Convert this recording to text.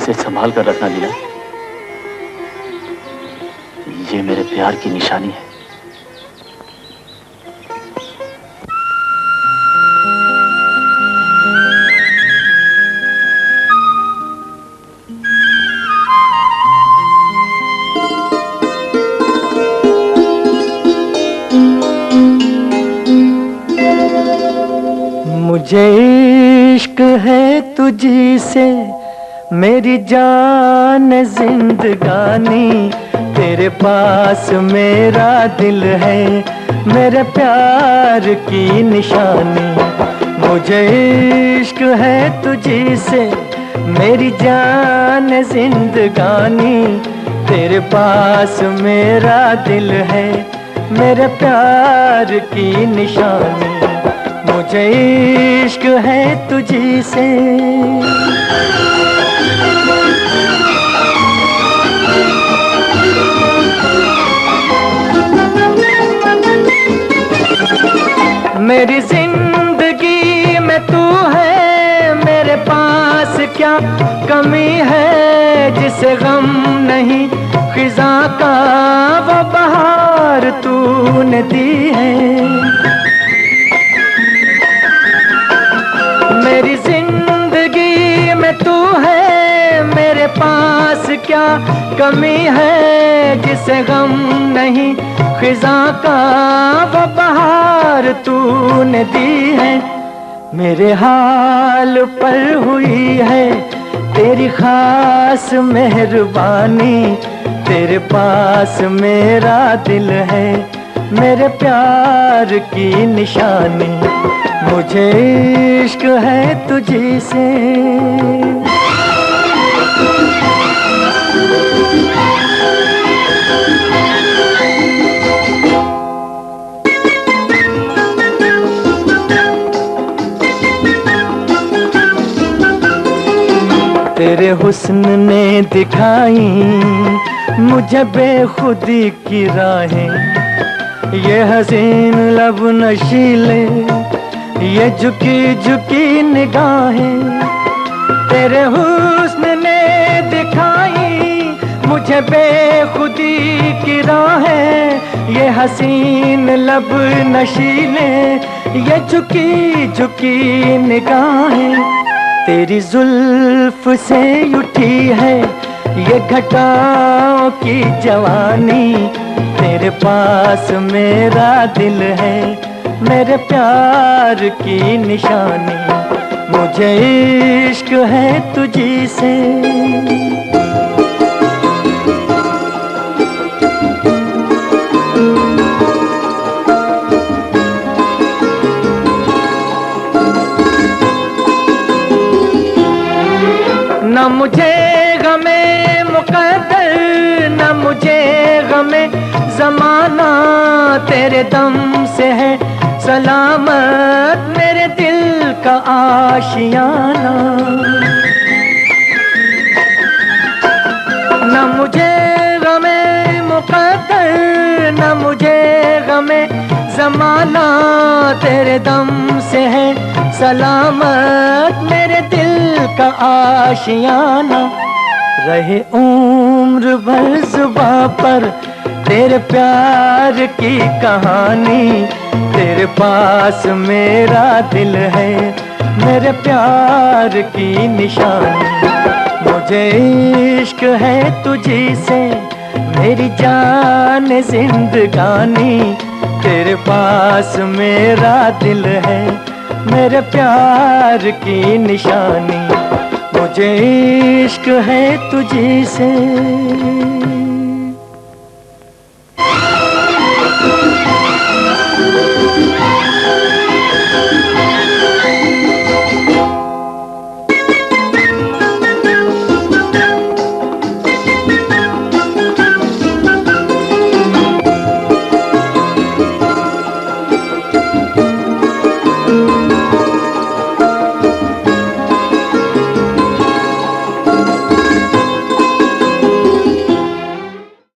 इसे संभाल कर रखना लीला, ये मेरे प्यार की निशानी है। मुझे इश्क है तुझी से मेरी जान जिंदगानी, तेरे पास मेरा दिल है मेरे प्यार की निशानी। मुझे इश्क है तुझी से मेरी जान जिंदगानी, तेरे पास मेरा दिल है मेरे प्यार की निशानी। मुझे इश्क है तुझी से। मेरी जिंदगी में तू है, मेरे पास क्या कमी है, जिसे गम नहीं खिजा का वो बहार तूने दी है। मेरी जिंदगी में तू है, मेरे पास क्या कमी है, जिसे गम नहीं खिजा का वो बहार तूने दी है। मेरे हाल पर हुई है तेरी खास मेहरबानी, तेरे पास मेरा दिल है मेरे प्यार की निशानी। मुझे इश्क है तुझी से। तेरे हुस्न ने दिखाई मुझे बेखुदी की राहें, ये हसीन लब नशीले, ये झुकी झुकी निगाहें। तेरे हुस्न ने दिखाई मुझे बेखुदी की राहें, ये हसीन लब नशीले, ये झुकी झुकी निगाहें। तेरी जुल्फ से उठी है ये घटाओं की जवानी, तेरे पास मेरा दिल है मेरे प्यार की निशानी। मुझे इश्क है तुझी से। न मुझे गमे मुक़द्दर, न मुझे गमे ज़माना, तेरे दम से है सलामत मेरे दिल का आशियाना। न मुझे गमे मुक़द्दर, न मुझे गमे ज़माना, तेरे दम से है सलामत मेरे दिल का आशियाना। रहे उम्र भर जुबां पर तेरे प्यार की कहानी, तेरे पास मेरा दिल है मेरे प्यार की निशानी। मुझे इश्क है तुझी से मेरी जान जिंदगानी, तेरे पास मेरा दिल है मेरे प्यार की निशानी। मुझे इश्क है तुझी से।